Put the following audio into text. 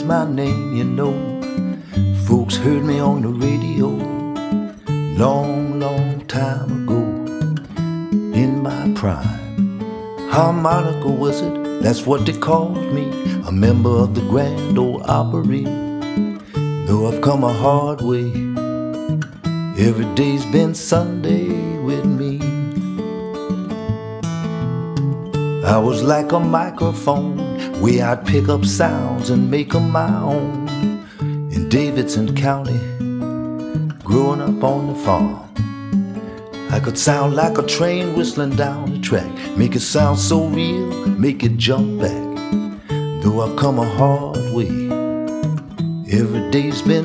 my name, you know. Folks heard me on the radio long, long time ago, in my prime. Harmonica was it? That's what they called me, a member of the Grand Ole Opry. Though I've come a hard way, every day's been Sunday with me. I was like a microphone, where I'd pick up sounds and make them my own. In Davidson County, growing up on the farm, I could sound like a train whistling down the track, make it sound so real, make it jump back. Though I've come a hard way, every day's been